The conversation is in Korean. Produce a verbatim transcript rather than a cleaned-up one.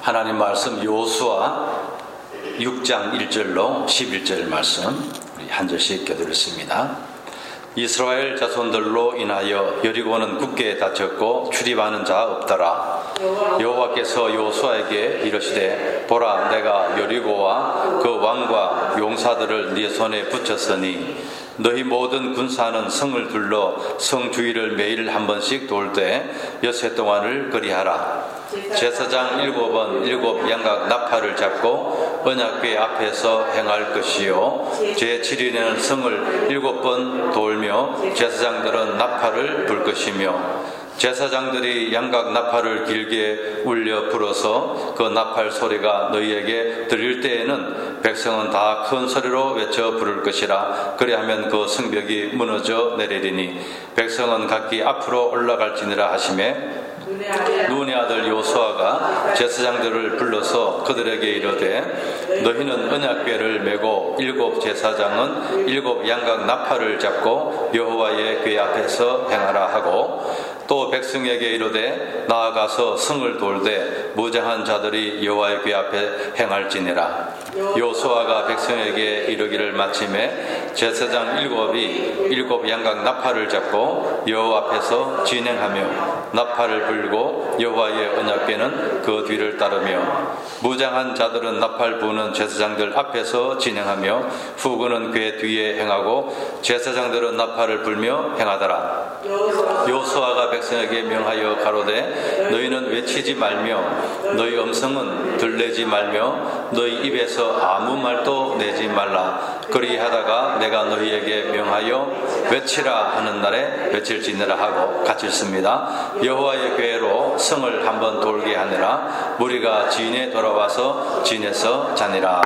하나님 말씀 여호수아 육 장 일 절로 십일 절 말씀 우리 한 절씩 껴드렸습니다. 이스라엘 자손들로 인하여 여리고는 굳게 닫혔고 출입하는 자 없더라. 여호와께서 여호수아에게 이르시되 보라, 내가 여리고와 그 왕과 용사들을 네 손에 붙였으니 너희 모든 군사는 성을 둘러 성 주위를 매일 한 번씩 돌되 여섯 동안을 그리하라. 제사장 일곱은 일곱 양각 나팔을 잡고 언약궤 앞에서 행할 것이요 제칠 일에는 성을 일곱 번 돌며 제사장들은 나팔을 불 것이며 제사장들이 양각 나팔을 길게 울려 불어서 그 나팔 소리가 너희에게 들릴 때에는 백성은 다 큰 소리로 외쳐 부를 것이라. 그리하면 그 성벽이 무너져 내리리니 백성은 각기 앞으로 올라갈지니라 하시매, 눈의 아들 여호수아가 제사장들을 불러서 그들에게 이르되 너희는 언약궤를 메고 일곱 제사장은 일곱 양각 나팔을 잡고 여호와의 궤 앞에서 행하라 하고, 또 백성에게 이르되 나아가서 성을 돌되 무장한 자들이 여호와의 궤 앞에 행할지니라. 여호수아가 백성에게 이르기를 마침에 제사장 일곱이 일곱 양각 나팔을 잡고 여호와 앞에서 진행하며 나팔을 불고 여호와의 언약궤는 그 뒤를 따르며 무장한 자들은 나팔 부는 제사장들 앞에서 진행하며 후군은 궤 뒤에 행하고 제사장들은 나팔을 불며 행하더라. 여호수아가 백성에게 명하여 가로되 너희는 외치지 말며 너희 음성은 들리지 말며 너희 입에서 아무 말도 내지 말라. 그리하다가 내가 너희에게 명하여 외치라 하는 날에 외칠지니라 하고 같이 읽습니다. 여호와의 궤로 성을 한번 돌게 하니라. 무리가 진에 돌아와서 진에서 자니라.